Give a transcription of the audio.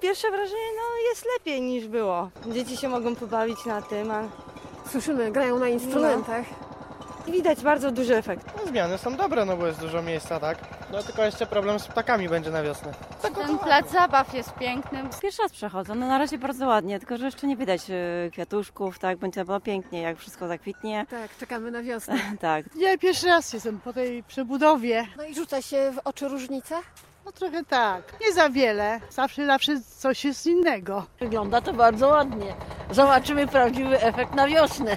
pierwsze wrażenie, jest lepiej niż było. Dzieci się mogą pobawić na tym, a Słyszymy, grają na instrumentach. widać bardzo duży efekt. No, zmiany są dobre, no bo jest dużo miejsca, tak? No tylko jeszcze problem z ptakami będzie na wiosnę. Ten plac zabaw jest piękny. Pierwszy raz przechodzę, na razie bardzo ładnie, tylko że jeszcze nie widać kwiatuszków, tak, będzie było pięknie, jak wszystko zakwitnie, Tak, czekamy na wiosnę. tak. Ja pierwszy raz jestem po tej przebudowie. No i rzuca się w oczy różnica? No trochę tak, nie za wiele. Zawsze coś jest innego. Wygląda to bardzo ładnie. Zobaczymy prawdziwy efekt na wiosnę.